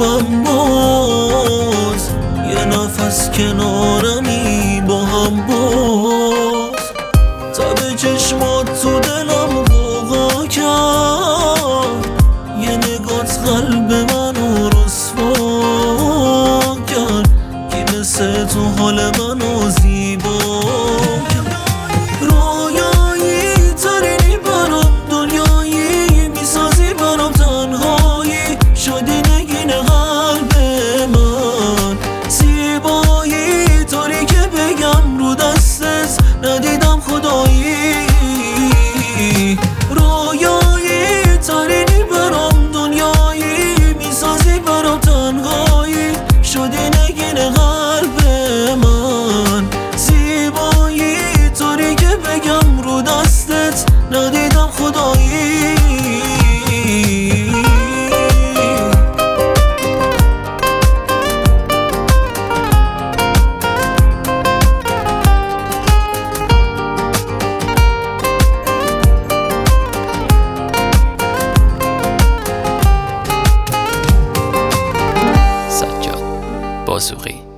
قلبم باز، یه نفس کنارمی با هم باز. تب چشمات تو دلم غوغا کرد، یه نگات قلب منو رسوا کرد. کی مثل تو حال منو زیبا کرد. رویایی ترینی برام، دنیایی میسازی برام، تنهایی شدی نگین قلب من. زیبایی طوری که بگم رو دستت ندیدم خدایی. رویایی ترینی برام، دنیایی میسازی برام، تنهایی شدی نگین قلب من. زیبایی طوری که بگم رو دستت ندیدم خدایی. سجاد بازوقی